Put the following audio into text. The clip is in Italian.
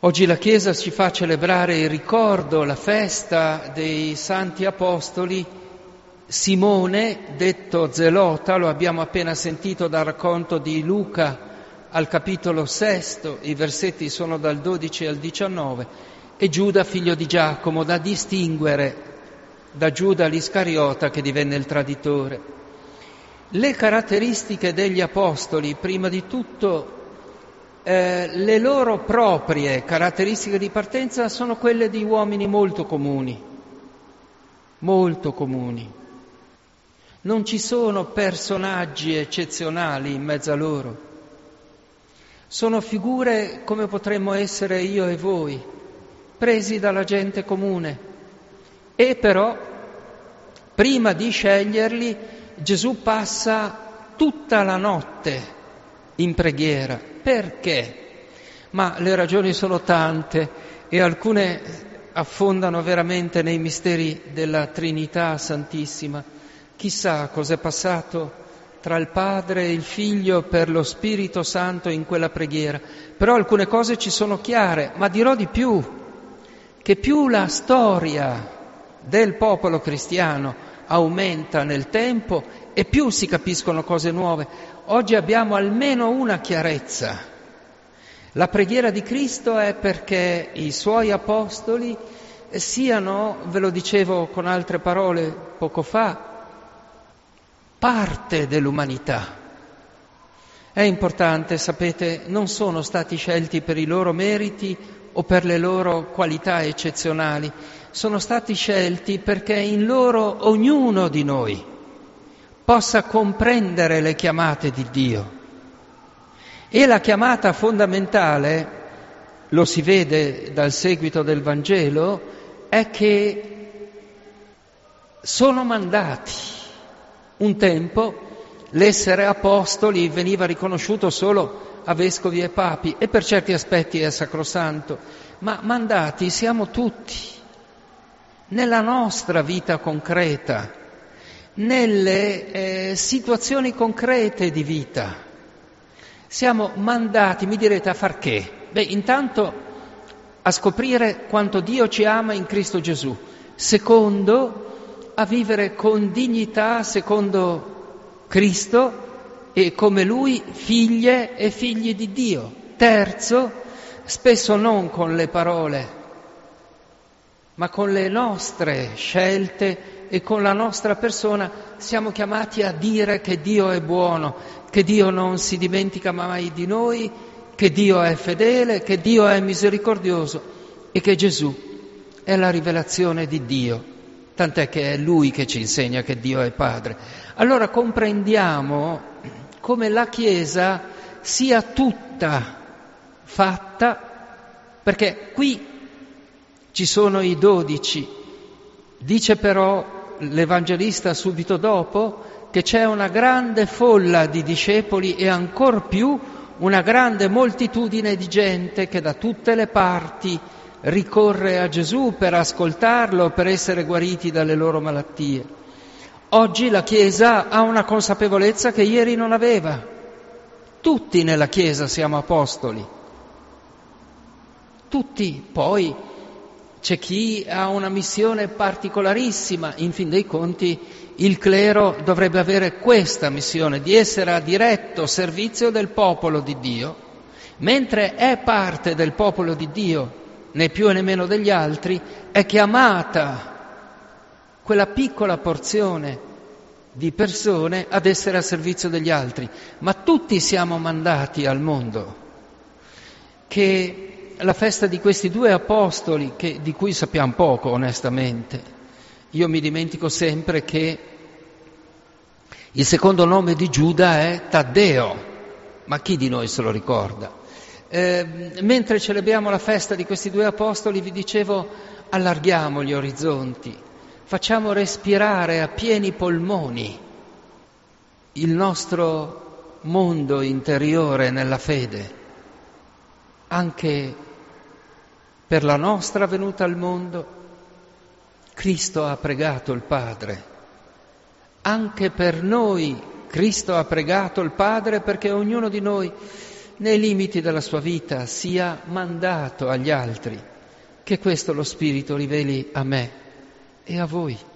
Oggi la Chiesa ci fa celebrare il ricordo, la festa dei santi apostoli. Simone, detto Zelota, lo abbiamo appena sentito dal racconto di Luca al capitolo 6, i versetti sono dal 12 al 19, e Giuda, figlio di Giacomo, da distinguere da Giuda l'Iscariota che divenne il traditore. Le caratteristiche degli apostoli, prima di tutto, le loro proprie caratteristiche di partenza sono quelle di uomini molto comuni. Non ci sono personaggi eccezionali in mezzo a loro. Sono figure come potremmo essere io e voi, presi dalla gente comune. E però, prima di sceglierli, Gesù passa tutta la notte in preghiera. Perché? Ma le ragioni sono tante e alcune affondano veramente nei misteri della Trinità Santissima. Chissà cos'è passato tra il Padre e il Figlio per lo Spirito Santo in quella preghiera. Però alcune cose ci sono chiare, ma dirò di più, che più la storia del popolo cristiano aumenta nel tempo e più si capiscono cose nuove. Oggi abbiamo almeno una chiarezza. La preghiera di Cristo è perché i Suoi apostoli siano, ve lo dicevo con altre parole poco fa, parte dell'umanità. È importante, sapete, non sono stati scelti per i loro meriti o per le loro qualità eccezionali, sono stati scelti perché in loro ognuno di noi possa comprendere le chiamate di Dio. E la chiamata fondamentale, lo si vede dal seguito del Vangelo, è che sono mandati. Un tempo l'essere apostoli veniva riconosciuto solo a vescovi e papi e per certi aspetti è sacrosanto, ma mandati siamo tutti nella nostra vita concreta, nelle situazioni concrete di vita. Siamo mandati, mi direte, a far che? Intanto a scoprire quanto Dio ci ama in Cristo Gesù. Secondo, a vivere con dignità secondo Cristo e come Lui figlie e figli di Dio. Terzo, spesso non con le parole, ma con le nostre scelte e con la nostra persona siamo chiamati a dire che Dio è buono, che Dio non si dimentica mai di noi, che Dio è fedele, che Dio è misericordioso e che Gesù è la rivelazione di Dio, tant'è che è Lui che ci insegna che Dio è Padre. Allora comprendiamo come la Chiesa sia tutta fatta, perché qui ci sono i 12, dice però l'Evangelista subito dopo che c'è una grande folla di discepoli e ancor più una grande moltitudine di gente che da tutte le parti ricorre a Gesù per ascoltarlo, per essere guariti dalle loro malattie. Oggi la Chiesa ha una consapevolezza che ieri non aveva. Tutti nella Chiesa siamo apostoli. Tutti, poi c'è chi ha una missione particolarissima, in fin dei conti il clero dovrebbe avere questa missione di essere a diretto servizio del popolo di Dio, mentre è parte del popolo di Dio, né più né meno degli altri, è chiamata quella piccola porzione di persone ad essere a servizio degli altri, ma tutti siamo mandati al mondo. Che la festa di questi due apostoli, di cui sappiamo poco onestamente, io mi dimentico sempre che il secondo nome di Giuda è Taddeo, ma chi di noi se lo ricorda? Mentre celebriamo la festa di questi due apostoli, vi dicevo, allarghiamo gli orizzonti, facciamo respirare a pieni polmoni il nostro mondo interiore nella fede, anche per la nostra venuta al mondo. Cristo ha pregato il Padre, anche per noi Cristo ha pregato il Padre perché ognuno di noi nei limiti della sua vita, sia mandato agli altri. Che questo lo Spirito riveli a me e a voi.